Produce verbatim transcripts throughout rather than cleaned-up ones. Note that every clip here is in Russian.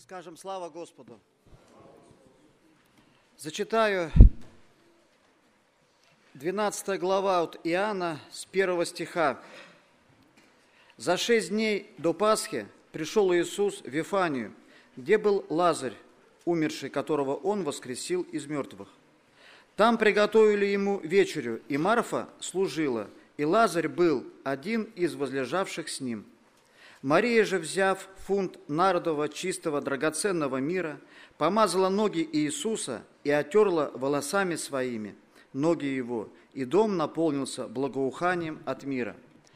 Скажем слава Господу. Зачитаю двенадцатая глава от Иоанна с первого стиха. «За шесть дней до Пасхи пришел Иисус в Вифанию, где был Лазарь, умерший, которого Он воскресил из мертвых. Там приготовили Ему вечерю, и Марфа служила, и Лазарь был один из возлежавших с Ним. Мария же, взяв фунт нардового чистого драгоценного мира, помазала ноги Иисуса и отерла волосами своими ноги Его, и дом наполнился благоуханием от мира.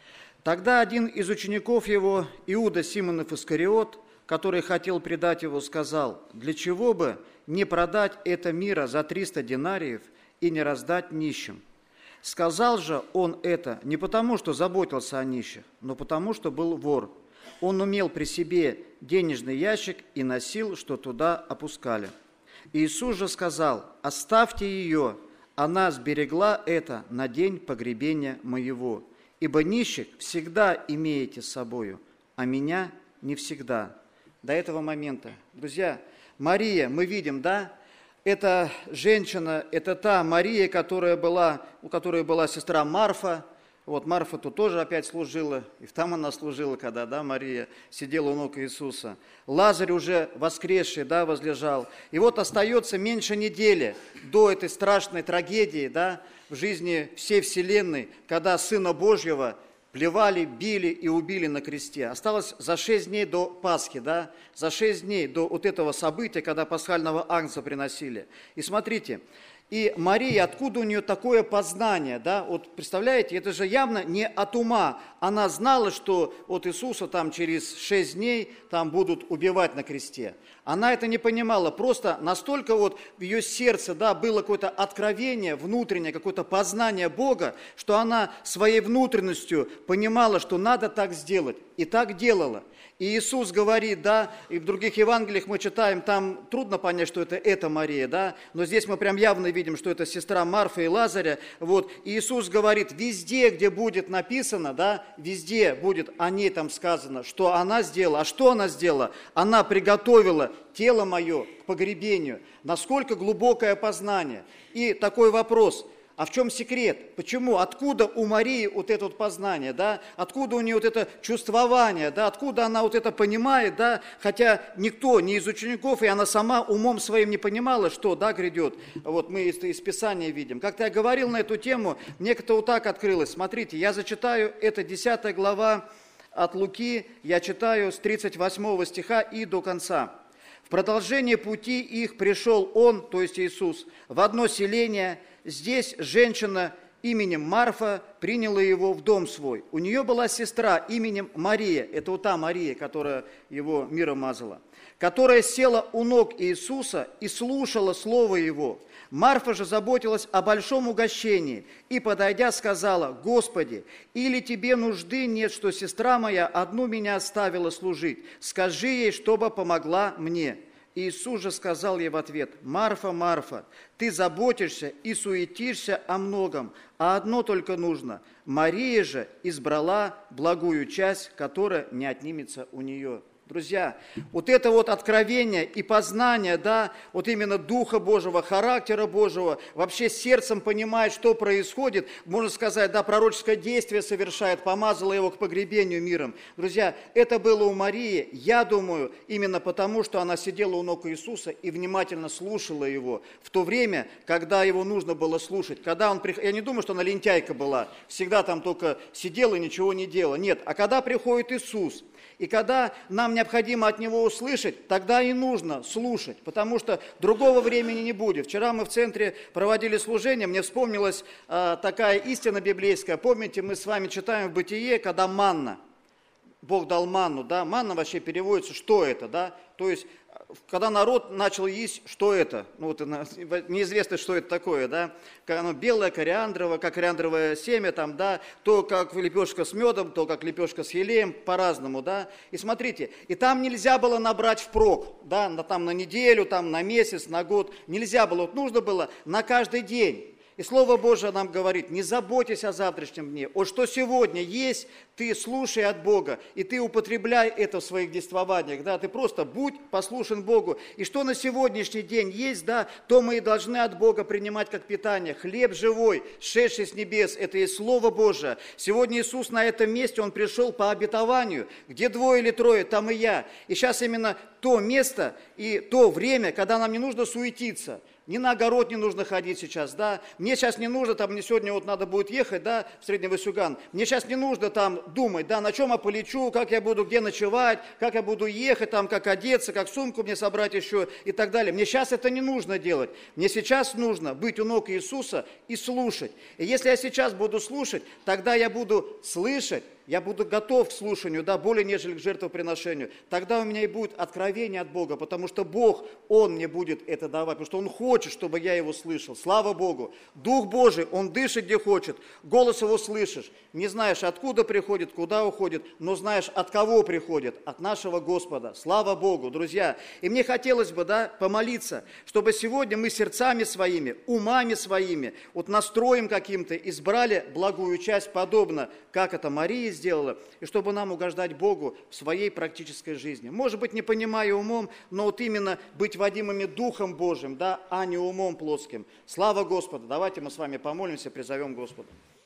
Тогда один из учеников Его, Иуда Симонов Искариот, который хотел предать Его, сказал: «Для чего бы не продать это мира за триста динариев и не раздать нищим?» Сказал же он это не потому, что заботился о нищих, но потому, что был вор. Он умел при себе денежный ящик и носил, что туда опускали. Иисус же сказал: «Оставьте ее, она сберегла это на день погребения моего. Ибо нищих всегда имеете с собою, а меня не всегда». До этого момента. Друзья, Мария, мы видим, да, это женщина, это та Мария, которая была, у которой была сестра Марфа. Вот Марфа тут тоже опять служила, и там она служила, когда, да, Мария сидела у ног Иисуса. Лазарь уже воскресший, да, возлежал. И вот остается меньше недели до этой страшной трагедии, да, в жизни всей вселенной, когда Сына Божьего плевали, били и убили на кресте. Осталось за шесть дней до Пасхи, да, за шесть дней до вот этого события, когда пасхального агнца приносили. И смотрите, и Мария, откуда у нее такое познание, да, вот представляете, это же явно не от ума. Она знала, что вот Иисуса там через шесть дней там будут убивать на кресте. Она это не понимала, просто настолько вот в ее сердце, да, было какое-то откровение внутреннее, какое-то познание Бога, что она своей внутренностью понимала, что надо так сделать, и так делала. И Иисус говорит, да, и в других Евангелиях мы читаем, там трудно понять, что это эта Мария, да, но здесь мы прям явно видим, что это сестра Марфы и Лазаря, вот, и Иисус говорит, везде, где будет написано, да, везде будет о ней там сказано, что она сделала, а что она сделала? Она приготовила тело мое к погребению. Насколько глубокое познание. И такой вопрос, а в чем секрет? Почему? Откуда у Марии вот это вот познание, да? Откуда у нее вот это чувствование, да? Откуда она вот это понимает, да? Хотя никто, ни из учеников, и она сама умом своим не понимала, что, да, грядет. Вот мы из, из Писания видим. Как-то я говорил на эту тему, мне как-то вот так открылось. Смотрите, я зачитаю, это десятая глава от Луки, я читаю с тридцать восьмого стиха и до конца. «В продолжение пути их пришел Он, то есть Иисус, в одно селение. Здесь женщина именем Марфа приняла его в дом свой. У нее была сестра именем Мария, это вот та Мария, которая его миром мазала, которая села у ног Иисуса и слушала слово Его. Марфа же заботилась о большом угощении и, подойдя, сказала: «Господи, или тебе нужды нет, что сестра моя одну меня оставила служить? Скажи ей, чтобы помогла мне». Иисус же сказал ей в ответ: «Марфа, Марфа, ты заботишься и суетишься о многом, а одно только нужно. Мария же избрала благую часть, которая не отнимется у нее». Друзья, вот это вот откровение и познание, да, вот именно Духа Божьего, характера Божьего, вообще сердцем понимает, что происходит, можно сказать, да, пророческое действие совершает, помазала его к погребению миром. Друзья, это было у Марии, я думаю, именно потому, что она сидела у ног Иисуса и внимательно слушала его в то время, когда его нужно было слушать. Когда он прих... Я не думаю, что она лентяйка была, всегда там только сидела и ничего не делала. Нет, а когда приходит Иисус, и когда нам необходимо от Него услышать, тогда и нужно слушать, потому что другого времени не будет. Вчера мы в центре проводили служение, мне вспомнилась э, такая истина библейская. Помните, мы с вами читаем в Бытие, когда манна, Бог дал манну, да, манна вообще переводится, что это, да, то есть когда народ начал есть, что это? Ну, вот неизвестно, что это такое, да? Оно белое, кориандровое, как кориандровое семя, там, да? То как лепешка с медом, то как лепешка с елеем, по-разному, да? И смотрите, и там нельзя было набрать впрок, да? На, там на неделю, там на месяц, на год. Нельзя было, вот нужно было на каждый день. И Слово Божие нам говорит, не заботьтесь о завтрашнем дне. Вот что сегодня есть, ты слушай от Бога, и ты употребляй это в своих действованиях, да, ты просто будь послушен Богу. И что на сегодняшний день есть, да, то мы и должны от Бога принимать как питание. Хлеб живой, шедший с небес, это и Слово Божие. Сегодня Иисус на этом месте, Он пришел по обетованию, где двое или трое, там и я. И сейчас именно то место и то время, когда нам не нужно суетиться. Ни на огород не нужно ходить сейчас, да. Мне сейчас не нужно, там, мне сегодня вот надо будет ехать, да, в Средний Васюган. Мне сейчас не нужно там думать, да, на чем я полечу, как я буду, где ночевать, как я буду ехать, там, как одеться, как сумку мне собрать еще и так далее. Мне сейчас это не нужно делать. Мне сейчас нужно быть у ног Иисуса и слушать. И если я сейчас буду слушать, тогда я буду слышать, я буду готов к слушанию, да, более нежели к жертвоприношению. Тогда у меня и будет откровение от Бога, потому что Бог, Он мне будет это давать, потому что Он хочет, чтобы я Его слышал. Слава Богу! Дух Божий, Он дышит где хочет, голос Его слышишь. Не знаешь, откуда приходит, куда уходит, но знаешь, от кого приходит, от нашего Господа. Слава Богу, друзья! И мне хотелось бы, да, помолиться, чтобы сегодня мы сердцами своими, умами своими, вот настроем каким-то избрали благую часть, подобно, как это Мария сделала, и чтобы нам угождать Богу в своей практической жизни. Может быть, не понимая умом, но вот именно быть водимыми Духом Божьим, да, а не умом плотским. Слава Господу! Давайте мы с вами помолимся, призовем Господа.